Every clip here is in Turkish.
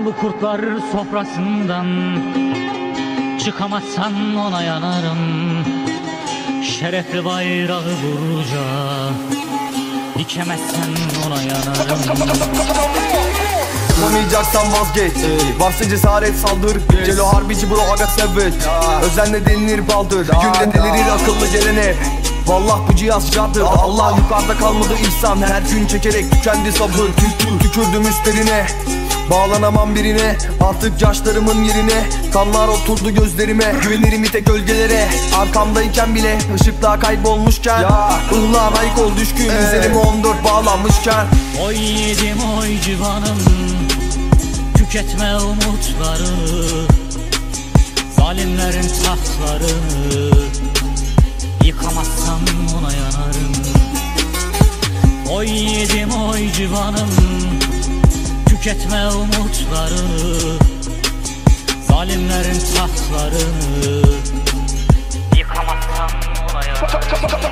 Bu kurtlar sofrasından çıkamazsan ona yanarım. Şerefli bayrağı burca dikemezsen ona yanarım. Yapamayacaksan vazgeç, varsa cesaret saldır. Celo harbici bro aga savage, özenle denilir baldır. Günde delirir akıllı gelene. Vallah bu cihaz cadır. Allah yukarıda kalmadı ihsan. Her gün çekerek tükendi sabır. Tükürdüm üstlerine, bağlanamam birine. Artık yaşlarımın yerine kanlar oturdu gözlerime. Güvenirim bir tek gölgelere, arkamdayken bile ışıklar kaybolmuşken. Ihlar ayık ol düşkün, üzerime 14 bağlanmışken. Oy yedim oy civanım, tüketme umutlarını. Zalimlerin tahtlarını yıkamazsam ona yanarım. Oy yedim oy civanım, tüketme umutlarını. Zalimlerin tahtlarını yıkamazsam ona yanarım.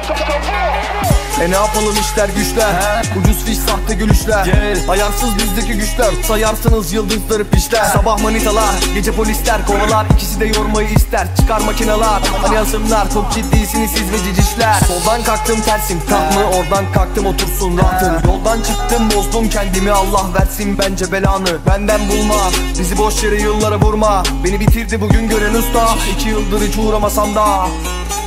Ne yapalım işler güçler, ucuz fiş sahte gülüşler. Ayarsız bizdeki güçler, sayarsınız yıldızları pişler. Sabah manitalar, gece polisler kovalar. İkisi de yormayı ister, çıkar makineler. Hani asımlar, çok ciddisiniz siz ve cicişler. Soldan kalktım tersim, tak mı oradan kalktım otursun rahatım. Yoldan çıktım bozdum kendimi, Allah versin bence belanı. Benden bulma, bizi boş yere yıllara vurma. Beni bitirdi bugün gören usta, 2 yıldır hiç uğramasam da.